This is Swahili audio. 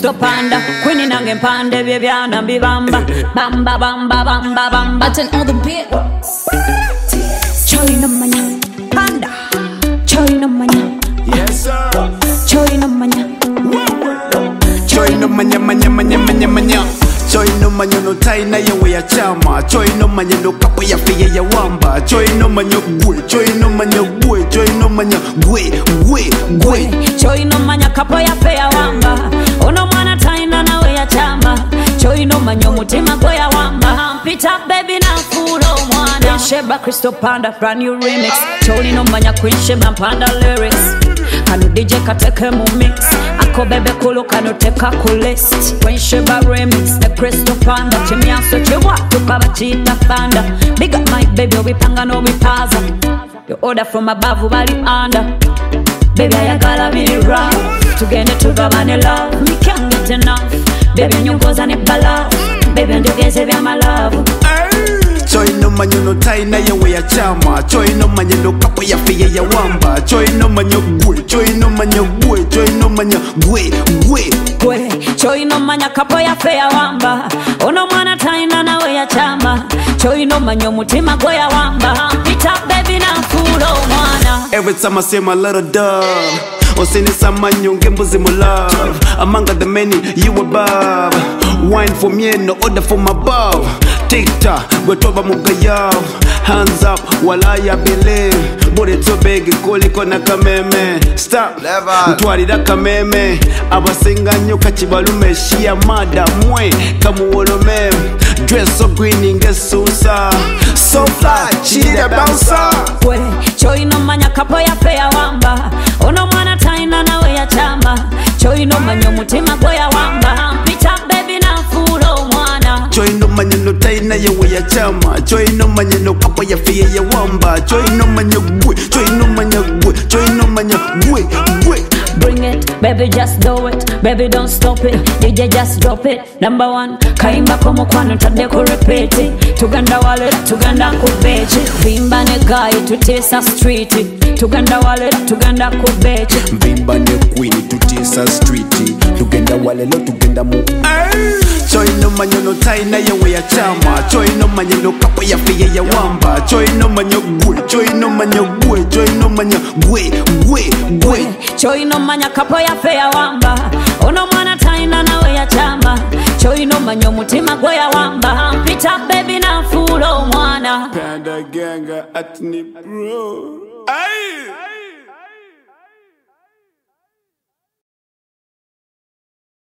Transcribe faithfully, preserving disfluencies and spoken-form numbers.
Crystal Panda, Queenie nange mpande byebyana mbibamba. Bamba bamba bamba bamba. Button on the beat. Choi no manya Panda. Choi no manya. Yes sir. Choi no manya. Choi no manya manya manya manya manya. Choi no manya no tai na yewe ya chama. Choi no manya no kapo ya fiye ya wamba. Choi no manya gwe. Choi no manya gwe. Choi no manya gwe gwe gwe. Choi no manya kapo ya fe ya wamba. Ono mwana taina na we ya chama. Choi no manya mutima gwe ya wamba. Pit up baby na fulo mwana. Sheba Crystal Panda brand new remix. Choi no manya Queen Sheba Panda lyrics. Kanu D J kateke mu mix. Ako bebe kulu kanu teka ku list. Queen Sheba remix. The Crystal Panda chimyanso chiwa tukaba chita panda. Big up my baby wipanga no wipaza. You order from above bali under. Baby ayagala biri rough. Tugende tugabane love. Me can't get enough. Baby nyongoza ne bala. Baby ndogeze vya my love. Choi no manya no tai na yewe ya chama. Choi no manya no kapo ya fiye ya wamba. Choi no manya gwe. Choi no manya gwe. Choi no manya gwe gwe gwe. Choi no manya kapo ya fe ya wamba. Ono mwana taina na we ya chama. Choi no manya mutima gwe ya wamba. Pit up baby na fulo mwana. Every time I say my little dove, Osini samanyo ngembuzi mo love. Among the many you above. Wine for me no order from above. Tikta, we toba mugayav. Hands up, wala ya believe. Body too big, kuliko na kameme. Stop, mtuari da kameme. Abasinga nyoka chibalume. Shia mada mwe, kamu wolome. Dress so green ingesusa. So fly, she need a bouncer. We, choi no manya kapo ya fe ya wamba. Ono mwana taina na we ya chama. Choi no manya mutima gwe ya wamba. Pit up baby na fulo mwana. Choi no manya no taina yewe ya chama. Choi no manya no kapo ya fiye ya wamba. Choi no manya gwe. Choi no manya gwe. Choi no manya gwe gwe. Bring it, baby just do it. Baby don't stop it, D J just drop it. Number one, kaimba komo kwano tade ku repeat it. Tuganda wale, tuganda kubechi. Vimba ne guy tutesa street. Tuganda wale, tuganda kubechi. Vimba ne queen tutesa street. Tuganda wale lo tuganda mu. Choi no manya no tai na yewe ya chama. Choi no manya no kapo ya fiye ya wamba. Choi no manya gwe. Choi no manya gwe. Choi no manya gwe gwe gwe. Choi no manya kapo ya fe ya wamba. Ono mwana taina na we ya chama. Choi no manya mutima gwe ya wamba. Pit up baby na fulo mwana. Panda ganga at ni bro. Aye.